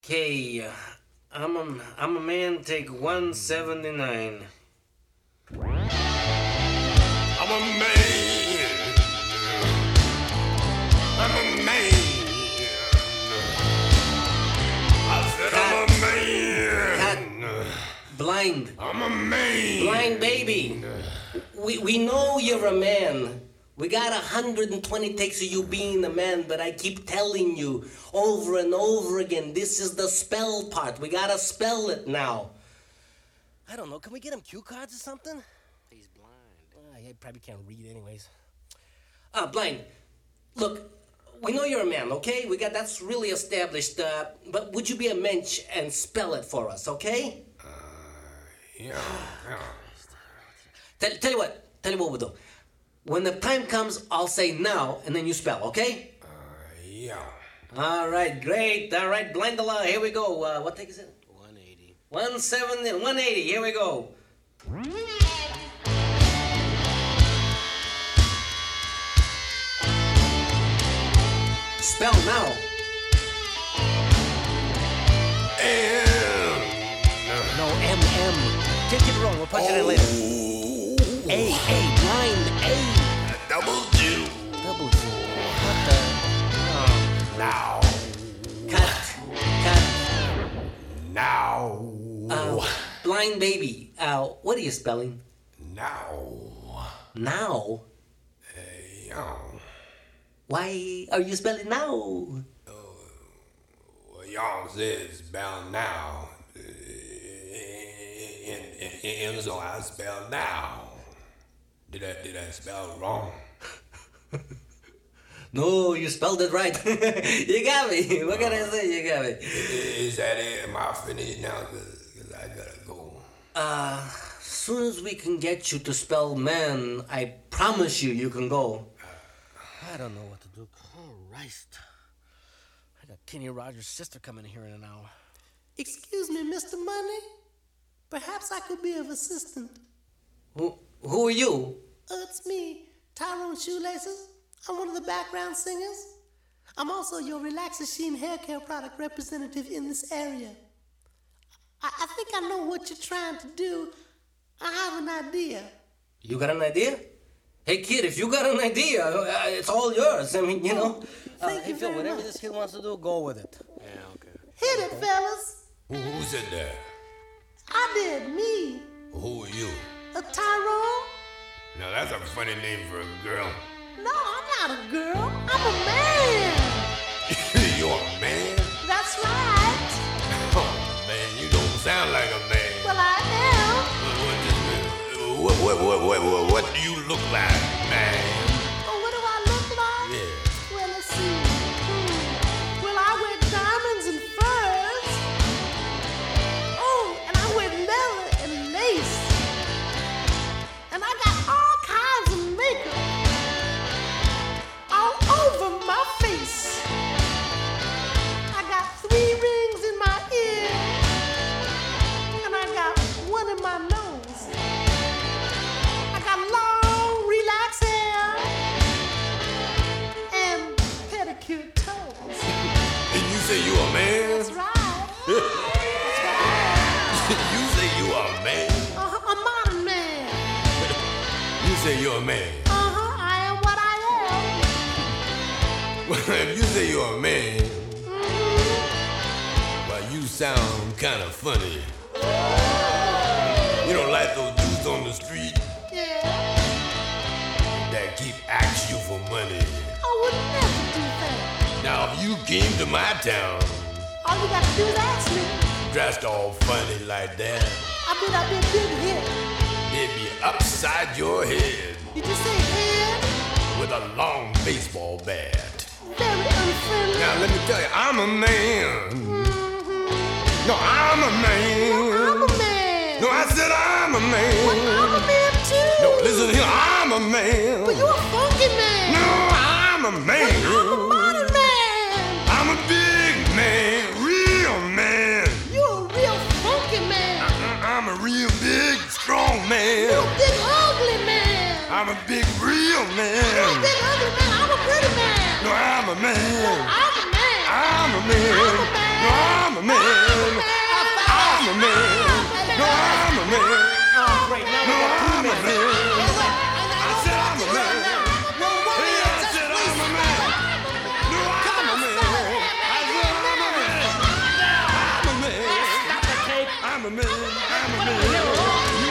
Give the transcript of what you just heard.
Okay, I'm a man, take 179. I'm a man. I'm a man. I said I'm a man. Blind. I'm a man. Blind baby. We know you're a man. We got 120 takes of you being a man, but I keep telling you over and over again, this is the spell part. We gotta spell it now. I don't know, can we get him cue cards or something? He's blind. He probably can't read anyways. Blind. Look, we know you're a man, okay? That's really established, but would you be a mensch and spell it for us, okay? Yeah. Tell you what we'll do. When the time comes, I'll say now, and then you spell, okay? Yeah. All right, great. All right, blind the law. Here we go. What take is it? 180. 180. Here we go. Spell now. No, M. Get it wrong. We'll punch it in later. A, blind, A. Double Q. Double Q. What the? Oh. Now. Cut. Now. Blind baby. What are you spelling? Now. Now? Yeah. Why are you spelling now? Well, y'all said spell now. And so I spell now. Did I spell wrong? No, you spelled it right. You got me. What can I say? You got me. Is that it? Am I finished now? Cause I gotta go. Soon as we can get you to spell man, I promise you can go. I don't know what to do. Christ. I got Kenny Rogers' sister coming here in an hour. Excuse me, Mr. Money. Perhaps I could be of assistance. Who are you? It's me, Tyrone Shoelaces. I'm one of the background singers. I'm also your Relaxasheen hair care product representative in this area. I think I know what you're trying to do. I have an idea. You got an idea? Hey kid, if you got an idea, it's all yours. I mean, you know. Thank you Phil, very whatever much. this kid wants to do, go with it. Yeah, okay. Hit it, fellas. Who said that? I did, me. Who are you? Tyrone? Now that's a funny name for a girl. No, I'm not a girl. I'm a man. You're a man? That's right. Oh man, you don't sound like a man. Well, I am. What do you look like, man? Oh, what do I look like? Yeah. Well, let's see. Well, I wear diamonds and furs. Oh, and I wear leather and lace. And I got all kinds of makeup all over my face. I got 3 rings in my ear. And I got 1 in my nose. I got long, relaxed hair and pedicure toes. And you say you a man? That's right. That's what I am. You say you a man? A modern man. You say you're a man? I am what I am. Well, if you say you're a man, well, you sound kind of funny. You don't like those dudes on the street Yeah, that keep asking you for money. I would never do that. Now, if you came to my town, All you gotta do is ask me. dressed all funny like that, I bet I've been big hit. they'd be upside your head Did you say head? with a long baseball bat. Very unfriendly. Now, let me tell you, I'm a man. No, I'm a man. I'm a man. No, I said I'm a man. I'm a man too. No, listen here, I'm a man. But you a funky man. No, I'm a man. I'm a modern man. I'm a big man, real man. You a real funky man. I'm a real big, strong You man. a big ugly man. I'm a big, real You a man. big ugly man. I'm a pretty man. No, I'm a man. I'm a man. I'm a man. I'm a man. No, I'm a man. I'm a man.